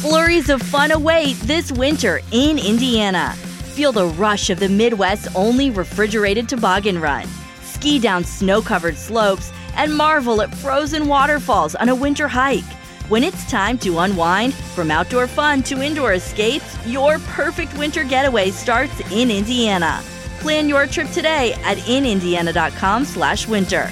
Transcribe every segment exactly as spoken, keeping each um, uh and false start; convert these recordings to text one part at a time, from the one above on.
Flurries of fun await this winter in Indiana. Feel the rush of the Midwest's only refrigerated toboggan run. Ski down snow-covered slopes and marvel at frozen waterfalls on a winter hike. When it's time to unwind, from outdoor fun to indoor escapes, your perfect winter getaway starts in Indiana. Plan your trip today at in indiana dot com slash winter.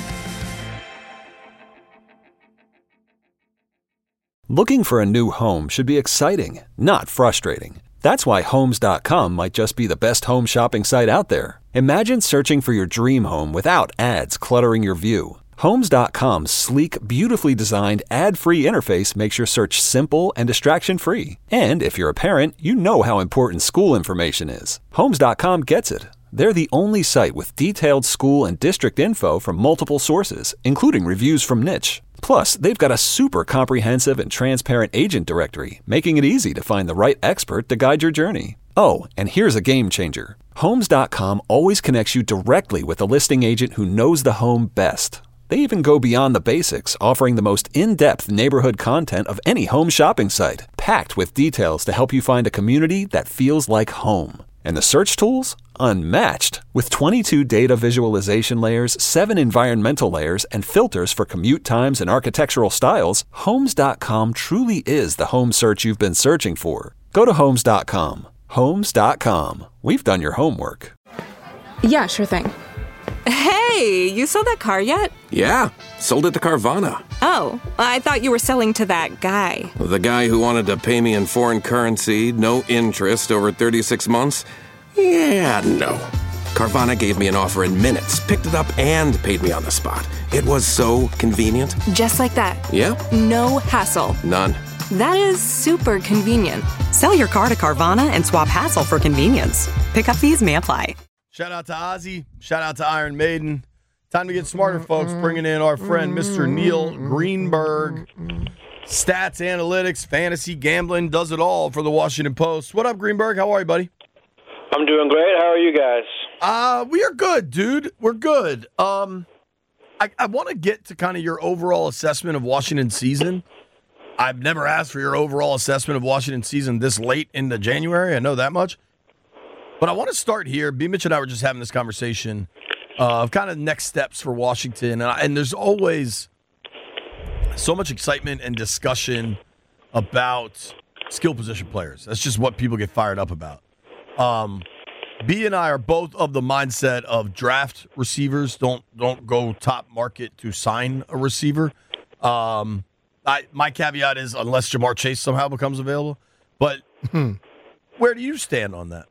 Looking for a new home should be exciting, not frustrating. That's why Homes dot com might just be the best home shopping site out there. Imagine searching for your dream home without ads cluttering your view. Homes dot com's sleek, beautifully designed, ad-free interface makes your search simple and distraction-free. And if you're a parent, you know how important school information is. Homes dot com gets it. They're the only site with detailed school and district info from multiple sources, including reviews from Niche. Plus, they've got a super comprehensive and transparent agent directory, making it easy to find the right expert to guide your journey. Oh, and here's a game changer. Homes dot com always connects you directly with a listing agent who knows the home best. They even go beyond the basics, offering the most in-depth neighborhood content of any home shopping site, packed with details to help you find a community that feels like home. And the search tools? Unmatched. With twenty-two data visualization layers, seven environmental layers, and filters for commute times and architectural styles, Homes dot com truly is the home search you've been searching for. Go to Homes dot com. Homes dot com. We've done your homework. Yeah, sure thing. Hey, you sold that car yet? Yeah, sold it to Carvana. Oh, I thought you were selling to that guy. The guy who wanted to pay me in foreign currency, no interest, over thirty-six months? Yeah, no. Carvana gave me an offer in minutes, picked it up, and paid me on the spot. It was so convenient. Just like that. Yeah? No hassle. None. That is super convenient. Sell your car to Carvana and swap hassle for convenience. Pickup fees may apply. Shout out to Ozzy. Shout out to Iron Maiden. Time to get smarter, folks. Bringing in our friend, Mister Neil Greenberg. Stats, analytics, fantasy, gambling, does it all for the Washington Post. What up, Greenberg? How are you, buddy? I'm doing great. How are you guys? Uh, we are good, dude. We're good. Um, I, I want to get to kind of your overall assessment of Washington's season. I've never asked for your overall assessment of Washington's season this late into January. I know that much. But I want to start here. B. Mitch and I were just having this conversation uh, of kind of next steps for Washington. And, I, and there's always so much excitement and discussion about skill position players. That's just what people get fired up about. Um, B and I are both of the mindset of draft receivers. Don't don't go top market to sign a receiver. Um, I, my caveat is unless Jamar Chase somehow becomes available. But hmm, where do you stand on that?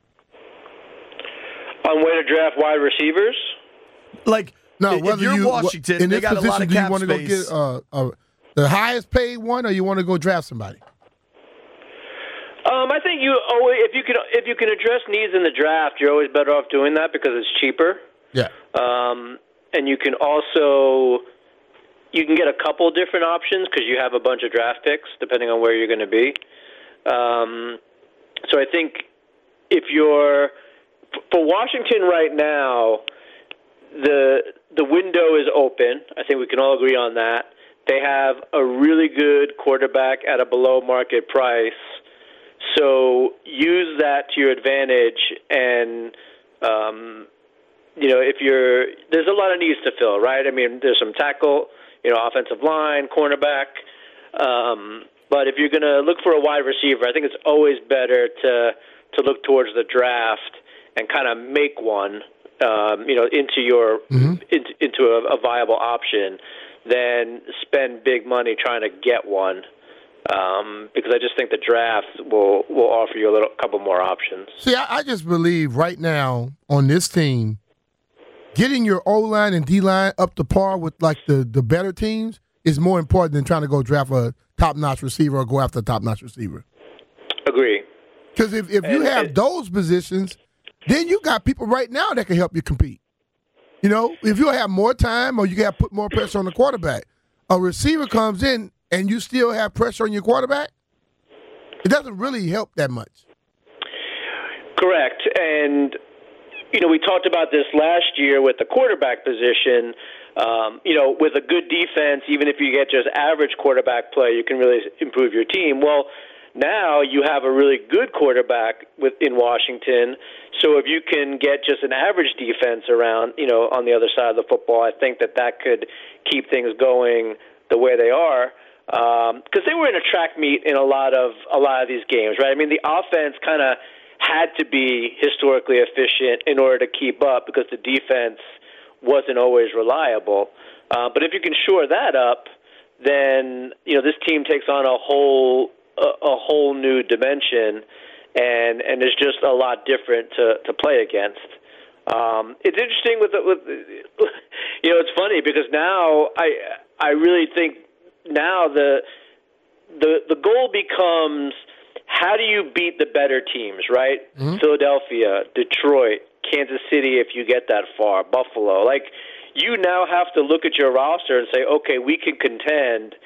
On way to draft wide receivers? Like, no, if whether you're you, Washington, in they this got position, a lot of do you cap want to go space. get uh, uh, the highest paid one, or you want to go draft somebody? Um, I think you always, if you can if you can address needs in the draft, you're always better off doing that because it's cheaper. Yeah. Um, and you can also you can get a couple different options because you have a bunch of draft picks depending on where you're going to be. Um, so I think if you're for Washington right now, the the window is open. I think we can all agree on that. They have a really good quarterback at a below market price. So use that to your advantage, and um, you know if you're there's a lot of needs to fill, right? I mean, there's some tackle, you know, offensive line, cornerback, um, but if you're going to look for a wide receiver, I think it's always better to to look towards the draft and kind of make one, um, you know, into your mm-hmm. into, into a, a viable option, than spend big money trying to get one. Um, because I just think the draft will will offer you a little couple more options. See, I, I just believe right now on this team, getting your O-line and D-line up to par with like the, the better teams is more important than trying to go draft a top-notch receiver or go after a top-notch receiver. Agree. Because if, if you and, have it, those positions, then you got people right now that can help you compete. You know, if you have more time or you got to put more pressure on the quarterback, a receiver comes in and you still have pressure on your quarterback, it doesn't really help that much. Correct. And, you know, we talked about this last year with the quarterback position. Um, you know, with a good defense, even if you get just average quarterback play, you can really improve your team. Well, Now you have a really good quarterback with, in Washington. So if you can get just an average defense around, you know, on the other side of the football, I think that that could keep things going the way they are. Because um, they were in a track meet in a lot of a lot of these games, right? I mean, the offense kind of had to be historically efficient in order to keep up because the defense wasn't always reliable. Uh, but if you can shore that up, then you know this team takes on a whole a, a whole new dimension, and and is just a lot different to, to play against. Um, it's interesting with, with you know it's funny because now I I really think now the the the goal becomes how do you beat the better teams, right? Mm-hmm. Philadelphia, Detroit, Kansas City, if you get that far, Buffalo. Like, you now have to look at your roster and say, okay, we can contend.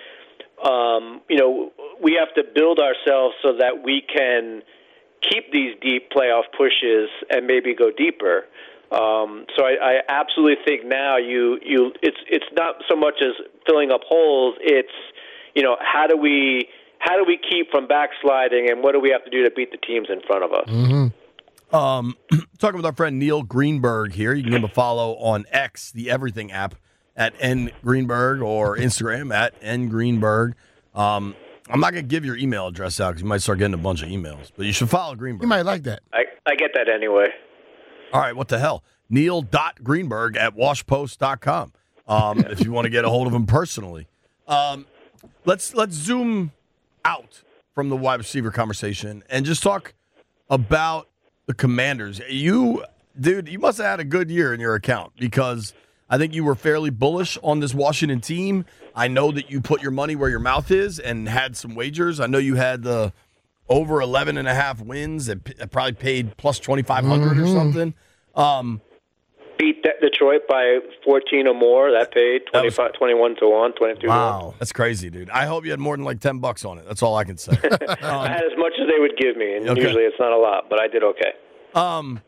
Um, you know, we have to build ourselves so that we can keep these deep playoff pushes and maybe go deeper. Um, so I, I absolutely think now you you it's it's not so much as filling up holes. It's you know how do we how do we keep from backsliding, and what do we have to do to beat the teams in front of us? Mm-hmm. Um, talking with our friend Neil Greenberg here. You can give him a follow on X, the Everything app, at N Greenberg, or Instagram at N Greenberg. Um, I'm not going to give your email address out because you might start getting a bunch of emails, but you should follow Greenberg. You might like that. I, I get that anyway. All right, what the hell? Neil dot Greenberg at washpost dot com um, if you want to get a hold of him personally. Um, let's let's zoom out from the wide receiver conversation and just talk about the Commanders. You, dude, you must have had a good year in your account because I think you were fairly bullish on this Washington team. I know that you put your money where your mouth is and had some wagers. I know you had the over eleven and a half wins that p- probably paid plus twenty-five hundred mm-hmm. or something. Um, Beat Detroit by fourteen or more. That paid twenty-five, twenty-one to one, twenty-two wow. to one. That's crazy, dude. I hope you had more than like ten bucks on it. That's all I can say. um, I had as much as they would give me, and okay. usually it's not a lot, but I did okay. Um,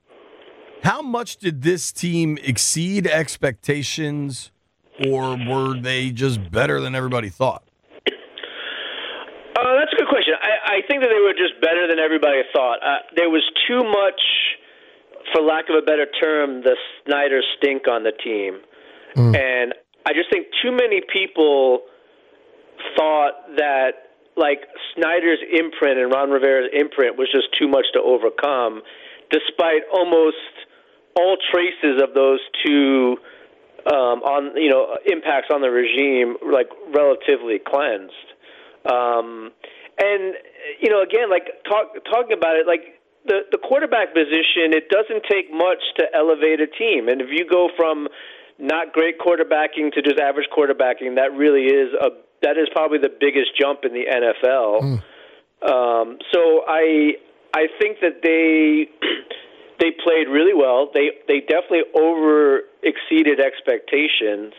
how much did this team exceed expectations, or were they just better than everybody thought? Uh, that's a good question. I, I think that they were just better than everybody thought. Uh, there was too much, for lack of a better term, the Snyder stink on the team. Mm. And I just think too many people thought that, like, Snyder's imprint and Ron Rivera's imprint was just too much to overcome, despite almost all traces of those two um, on, you know, impacts on the regime, like, relatively cleansed. Um, and, you know, again, like, talk, talking about it, like, the, the quarterback position, it doesn't take much to elevate a team. And if you go from not great quarterbacking to just average quarterbacking, that really is a that is probably the biggest jump in the N F L. Mm. Um, so I I think that they they played really well. They they definitely over exceeded expectations,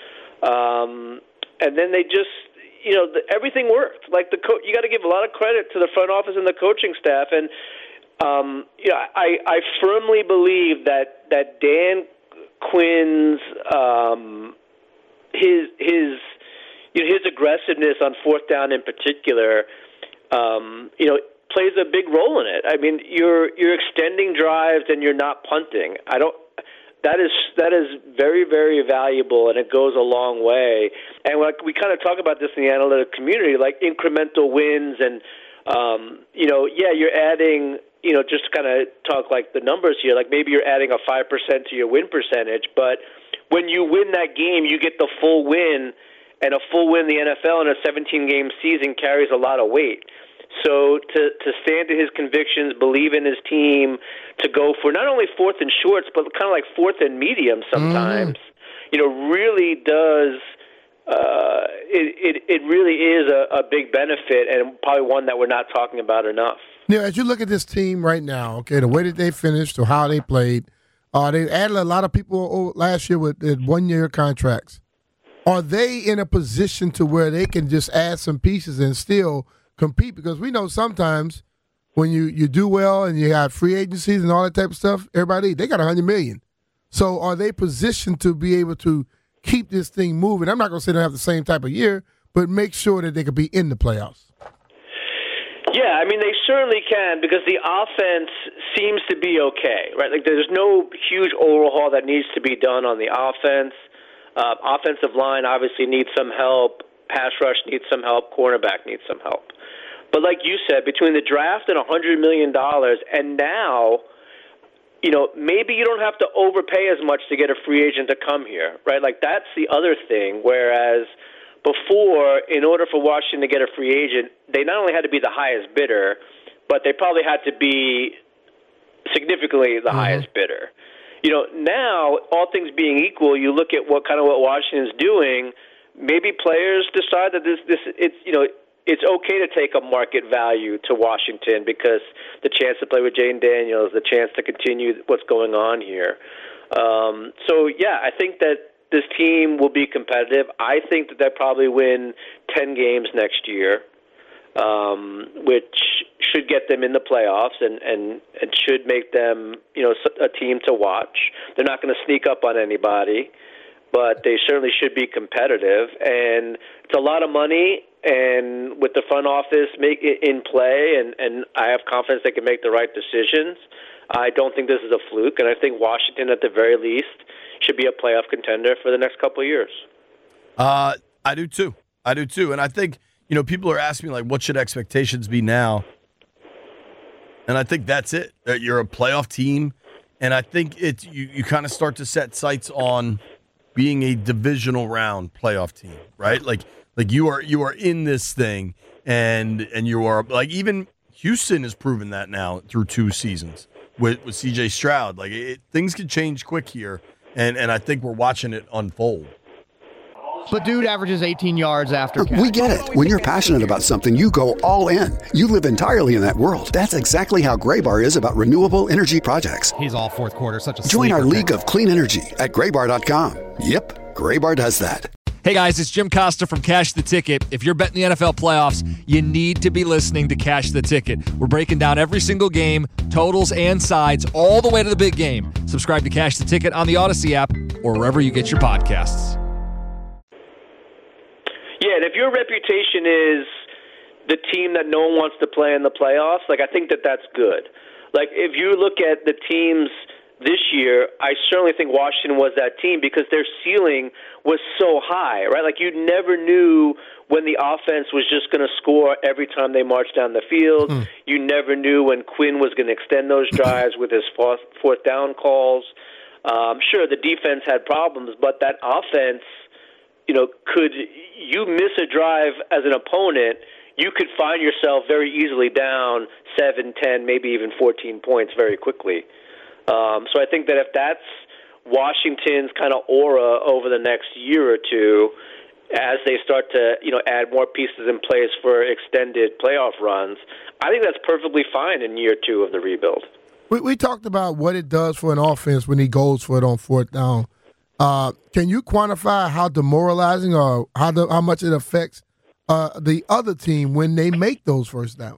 um, and then they just you know the, everything worked. Like the co- you got to give a lot of credit to the front office and the coaching staff. And um, you know I I firmly believe that that Dan Quinn's um, his his you know, his aggressiveness on fourth down in particular, um, you know, plays a big role in it. I mean, you're you're extending drives and you're not punting. I don't. That is that is very very valuable, and it goes a long way. And like we kind of talk about this in the analytic community, like incremental wins, and um, you know, yeah, you're adding. You know, just to kind of talk like the numbers here, like maybe you're adding a five percent to your win percentage, but when you win that game, you get the full win. And a full win in the N F L in a seventeen-game season carries a lot of weight. So to to stand to his convictions, believe in his team, to go for not only fourth and shorts, but kind of like fourth and medium sometimes, mm-hmm. you know, really does uh, it, it it really is a, a big benefit, and probably one that we're not talking about enough. Now, as you look at this team right now, okay, the way that they finished or how they played, uh, they added a lot of people last year with one-year contracts. Are they in a position to where they can just add some pieces and still compete? Because we know sometimes when you, you do well and you have free agencies and all that type of stuff, everybody, they got one hundred million dollars. So are they positioned to be able to keep this thing moving? I'm not going to say they have the same type of year, but make sure that they could be in the playoffs. Yeah, I mean, they certainly can because the offense seems to be okay, right? Like, there's no huge overhaul that needs to be done on the offense. Uh, offensive line obviously needs some help. Pass rush needs some help. Cornerback needs some help. But like you said, between the draft and one hundred million dollars, and now, you know, maybe you don't have to overpay as much to get a free agent to come here, right? Like, that's the other thing, whereas before, in order for Washington to get a free agent, they not only had to be the highest bidder, but they probably had to be significantly the mm-hmm. highest bidder. You know, now, all things being equal, you look at what kind of what Washington's doing, maybe players decide that this, this it's, you know, it's okay to take a market value to Washington because the chance to play with Jane Daniels, the chance to continue what's going on here. Um, so, yeah, I think that this team will be competitive. I think that they'll probably win ten games next year, um, which should get them in the playoffs and, and, and should make them, you know, a team to watch. They're not going to sneak up on anybody, but they certainly should be competitive. And it's a lot of money, and with the front office make it in play, and, and I have confidence they can make the right decisions. I don't think this is a fluke, and I think Washington, at the very least, should be a playoff contender for the next couple of years. Uh, I do too. I do too. And I think, you know, people are asking me, like, what should expectations be now? And I think that's it. That you're a playoff team, and I think it's you, you kind of start to set sights on being a divisional round playoff team, right? Like like you are you are in this thing, and and you are like even Houston has proven that now through two seasons with with C J Stroud. Like it, things can change quick here. And and I think we're watching it unfold. But dude averages eighteen yards after catch. We get it. When you're passionate about something, you go all in. You live entirely in that world. That's exactly how Graybar is about renewable energy projects. He's all fourth quarter, such a Join our pick. league of clean energy at graybar dot com. Yep, Graybar does that. Hey guys, it's Jim Costa from Cash the Ticket. If you're betting the N F L playoffs, you need to be listening to Cash the Ticket. We're breaking down every single game, totals and sides, all the way to the big game. Subscribe to Cash the Ticket on the Odyssey app or wherever you get your podcasts. Yeah, and if your reputation is the team that no one wants to play in the playoffs, like I think that that's good. Like if you look at the teams this year, I certainly think Washington was that team because their ceiling was so high, right? Like you never knew when the offense was just going to score every time they marched down the field. Mm. You never knew when Quinn was going to extend those drives with his fourth, fourth down calls. Um, sure, the defense had problems, but that offense, you know, could you miss a drive as an opponent, you could find yourself very easily down seven, ten, maybe even fourteen points very quickly. Um, so I think that if that's Washington's kind of aura over the next year or two, as they start to, you know, add more pieces in place for extended playoff runs, I think that's perfectly fine in year two of the rebuild. We, we talked about what it does for an offense when he goes for it on fourth down. Uh, can you quantify how demoralizing or how the, how much it affects uh, the other team when they make those first downs?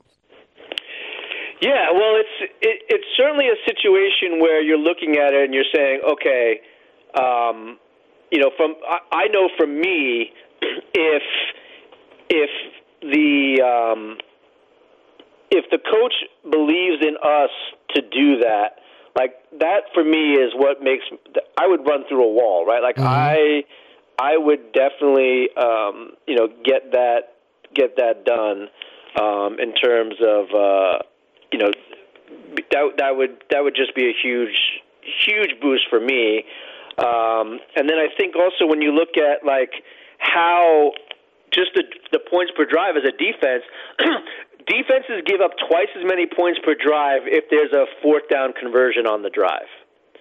Yeah, well, it's it, it's certainly a situation where you're looking at it and you're saying, okay, um, you know, from I, I know from me, if if the um, if the coach believes in us to do that, like that for me is what makes I would run through a wall, right? Like mm-hmm. I I would definitely um, you know get that get that done um, in terms of. Uh, You know, that that would that would just be a huge huge boost for me. Um, and then I think also when you look at like how just the the points per drive as a defense, defenses give up twice as many points per drive if there's a fourth down conversion on the drive.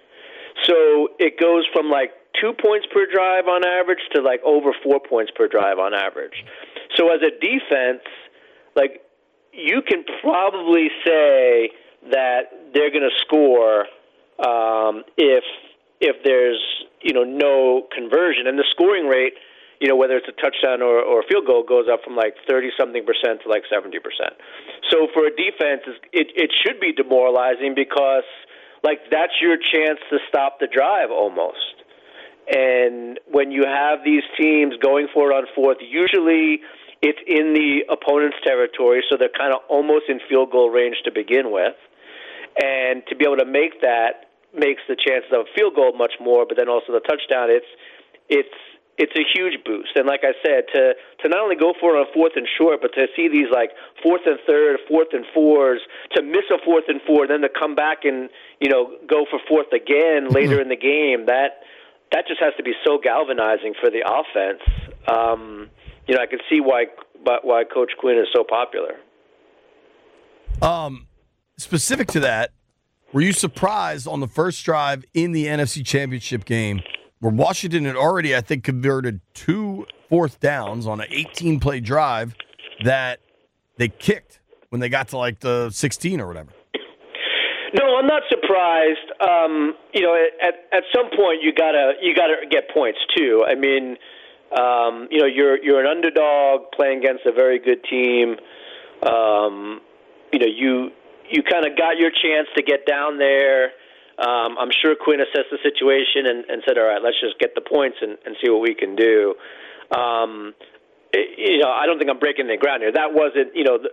So it goes from like two points per drive on average to like over four points per drive on average. So as a defense, like. You can probably say that they're going to score um, if if there's you know no conversion, and the scoring rate, you know whether it's a touchdown or, or a field goal, goes up from like thirty something percent to like seventy percent. So for a defense, it it should be demoralizing because like that's your chance to stop the drive almost. And when you have these teams going for it on fourth, usually it's in the opponent's territory, so they're kind of almost in field goal range to begin with. And to be able to make that makes the chances of a field goal much more, but then also the touchdown, it's it's it's a huge boost. And like I said, to to not only go for it on fourth and short, but to see these like fourth and third, fourth and fours, to miss a fourth and four, then to come back and, you know, go for fourth again later in the game, that that just has to be so galvanizing for the offense. Um, you know, I can see why why Coach Quinn is so popular. Um, specific to that, were you surprised on the first drive in the N F C Championship game where Washington had already, I think, converted two fourth downs on an eighteen-play drive that they kicked when they got to, like, the sixteen or whatever? No, I'm not surprised. Um, you know, at at some point you gotta you gotta get points too. I mean, um, you know, you're you're an underdog playing against a very good team. Um, you know, you you kind of got your chance to get down there. Um, I'm sure Quinn assessed the situation and, and said, all right, let's just get the points and, and see what we can do. Um, it, you know, I don't think I'm breaking the ground here. That wasn't, you know, the,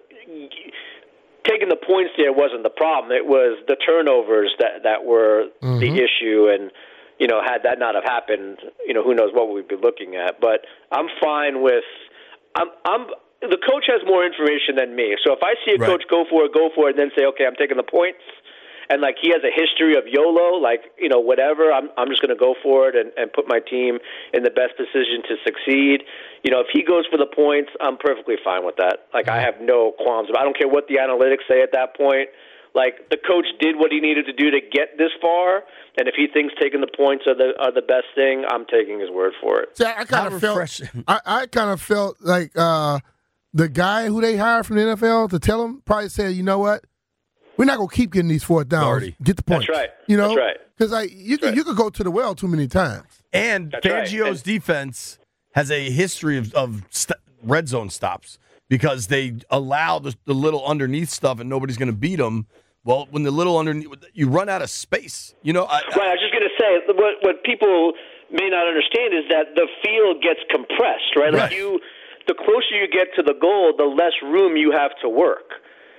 taking the points there wasn't the problem. It was the turnovers that, that were mm-hmm. the issue. And, you know, had that not have happened, you know, who knows what we'd be looking at. But I'm fine with I'm, I'm – the coach has more information than me. So if I see a right. coach go for it, go for it, and then say, okay, I'm taking the points – and, like, he has a history of YOLO, like, you know, whatever, I'm I'm just going to go for it and, and put my team in the best position to succeed. You know, if he goes for the points, I'm perfectly fine with that. Like, I have no qualms. I don't care what the analytics say at that point. Like, the coach did what he needed to do to get this far, and if he thinks taking the points are the are the best thing, I'm taking his word for it. See, I kind of felt I, I kind of felt like uh, the guy who they hired from the N F L to tell him probably said, you know what? We're not going to keep getting these fourth downs. Already. Get the point. That's right. You know? That's right. Because like, you, right. you could go to the well too many times. And That's Fangio's right. and, defense has a history of, of st- red zone stops because they allow the, the little underneath stuff and nobody's going to beat them. Well, when the little underneath, you run out of space. You know, I, right. I was just going to say, what, what people may not understand is that the field gets compressed, right? right. Like you, the closer you get to the goal, the less room you have to work.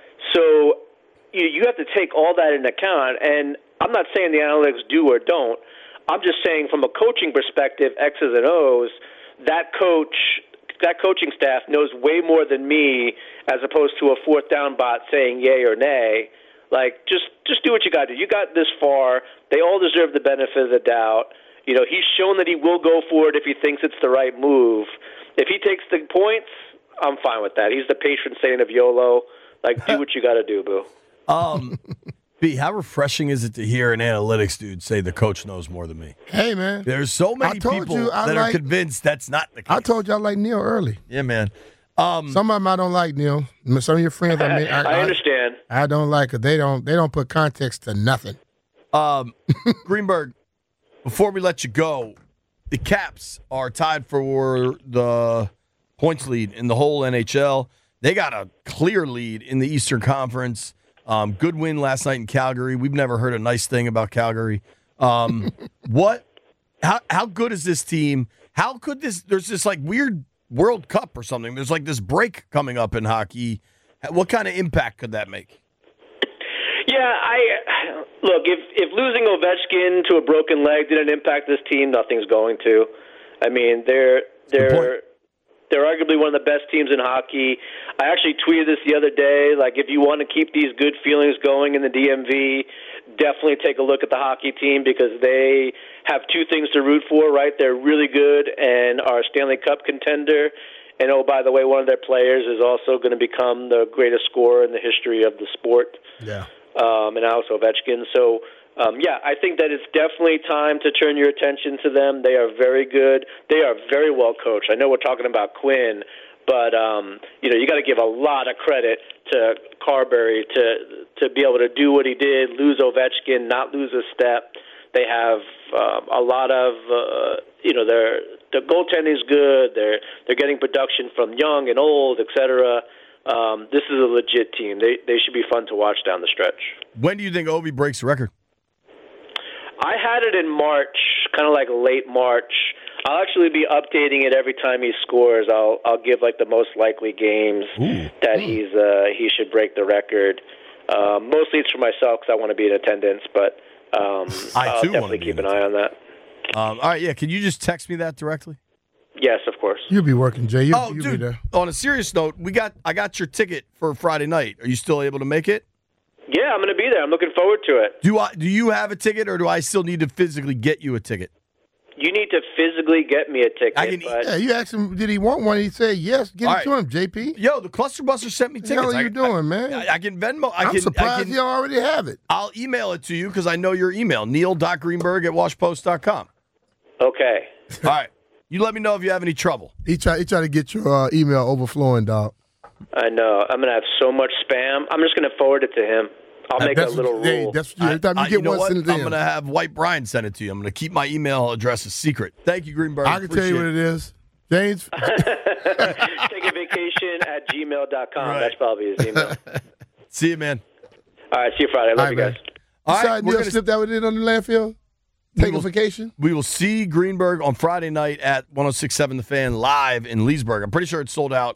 So you, you have to take all that into account. And I'm not saying the analytics do or don't. I'm just saying from a coaching perspective, X's and O's, that coach, that coaching staff knows way more than me as opposed to a fourth down bot saying yay or nay. Like, just just do what you got to do. You got this far. They all deserve the benefit of the doubt. You know, he's shown that he will go for it if he thinks it's the right move. If he takes the points, I'm fine with that. He's the patron saint of YOLO. Like, do what you got to do, boo. Um, B, how refreshing is it to hear an analytics dude say the coach knows more than me? Hey, man. There's so many people you, that like, are convinced that's not the case. I told you I like Neil early. Yeah, man. Um, Some of them I don't like, Neil. Some of your friends, I mean, I, I understand. I, I don't like it. They don't. They don't put context to nothing. Um, Greenberg, before we let you go, the Caps are tied for the points lead in the whole N H L. They got a clear lead in the Eastern Conference. Um, good win last night in Calgary. We've never heard a nice thing about Calgary. Um, what? How how good is this team? How could this? There's this like weird World Cup or something. There's like this break coming up in hockey. What kind of impact could that make? Yeah, I look, if if losing Ovechkin to a broken leg didn't impact this team, nothing's going to. I mean, they're they're they're arguably one of the best teams in hockey. I actually tweeted this the other day, like if you want to keep these good feelings going in the D M V, definitely take a look at the hockey team because they have two things to root for, right? They're really good and are a Stanley Cup contender. And, oh, by the way, one of their players is also going to become the greatest scorer in the history of the sport. Yeah. Um, and Alex Ovechkin. So, um, yeah, I think that it's definitely time to turn your attention to them. They are very good. They are very well coached. I know we're talking about Quinn, but, um, you know, you got to give a lot of credit to Carberry to to be able to do what he did, lose Ovechkin, not lose a step. They have um, a lot of, uh, you know, their the goaltending is good. They're they're getting production from young and old, et cetera. Um, this is a legit team. They they should be fun to watch down the stretch. When do you think Ovi breaks the record? I had it in March, kind of like late March. I'll actually be updating it every time he scores. I'll I'll give like the most likely games Ooh. that he's uh, he should break the record. Um, mostly it's for myself because I want to be in attendance, but um, I I'll too definitely wanna be keep in an eye on that. Um, all right, yeah. Can you just text me that directly? Yes, of course. You'll be working, Jay. You, oh, you'll dude. be there. On a serious note, we got I got your ticket for Friday night. Are you still able to make it? Yeah, I'm going to be there. I'm looking forward to it. Do I? Do you have a ticket, or do I still need to physically get you a ticket? You need to physically get me a ticket. I can, but Yeah, you asked him, did he want one? He said yes. Give All it right. to him, J P. Yo, the Cluster Buster sent me What the tickets. hell are you I, doing, I, man? I, I can Venmo. I I'm can, surprised I can, you already have it. I'll email it to you because I know your email, neil dot greenberg at washpost dot com. Okay. All right. You let me know if you have any trouble. He try, he try to get your uh, email overflowing, dog. I know. I'm going to have so much spam. I'm just going to forward it to him. I'll make a That's little what, hey, rule. that's every time you I- get you know one, what? send it to I'm him. going to have White Brian send it to you. I'm going to keep my email address a secret. Thank you, Greenberg. I can tell you what it is. James? Take a vacation at gmail dot com. Right. That's probably his email. See you, man. All right. See you Friday. Love All right, you guys. man. All right, Sorry, we're Neil gonna- slipped that in on the landfill? Take will- a vacation? We will see Greenberg on Friday night at one oh six point seven The Fan live in Leesburg. I'm pretty sure it's sold out